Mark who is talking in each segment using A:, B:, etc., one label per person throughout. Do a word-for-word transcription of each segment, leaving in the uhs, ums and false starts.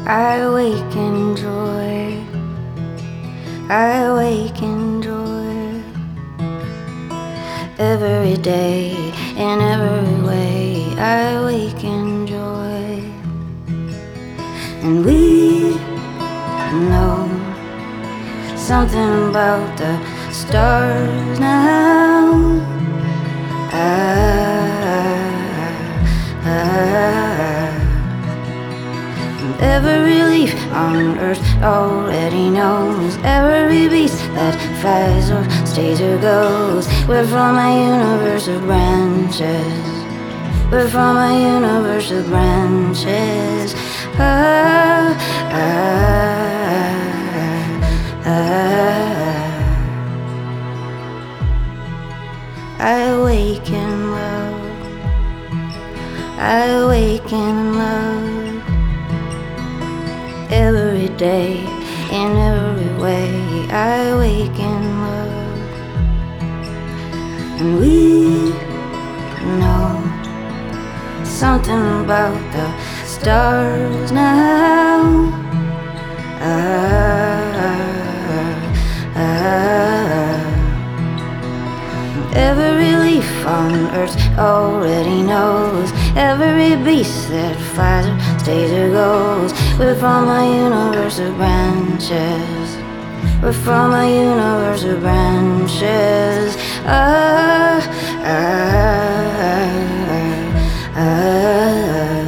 A: I wake in joy, I wake in joy. Every day, in every way, I wake in joy. And we know something about the stars now. Ah, ah, Every leaf on earth already knows. Every beast that flies or stays or goes. We're from a universe of branches. We're from a universe of branches. Ah, ah, ah, ah. I wake in love. I wake in love. Every day, in every way, I wake in love. And we know something about the stars now. Ah, ah, ah. Every leaf on earth already knows. Every beast that flies or stays or goes. We're from a universe of branches. We're from a universe of branches. Ah, ah, ah, ah.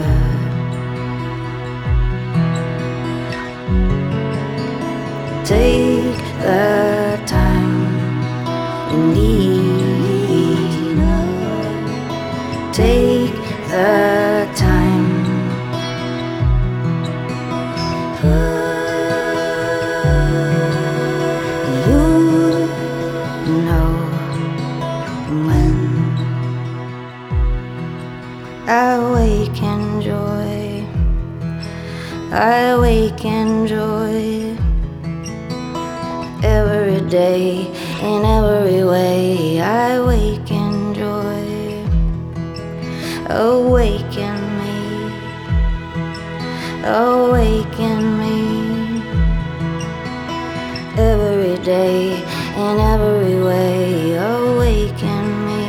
A: Take the time you need. Take the time. You know when I wake in joy. I wake in joy. Every day, in every way, I wake in joy. Awaken me, awaken me. Every day, in every way, awaken me.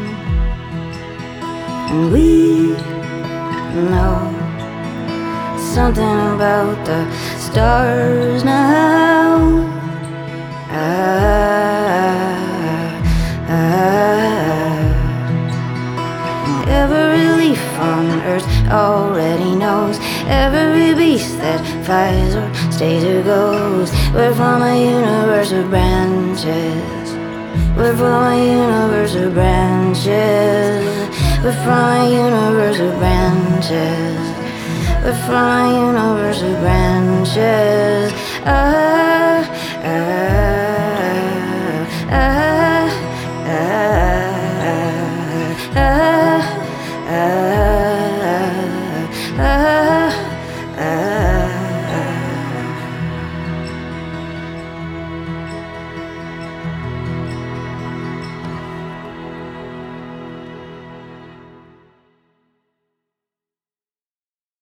A: And we know something about the stars now. Ah, ah. Every leaf on earth already knows. Every beast that flies or stays or goes. We're from a universe of branches. We're from a universe of branches. We're from a universe of branches. We're from a universe of branches. Ah, ah.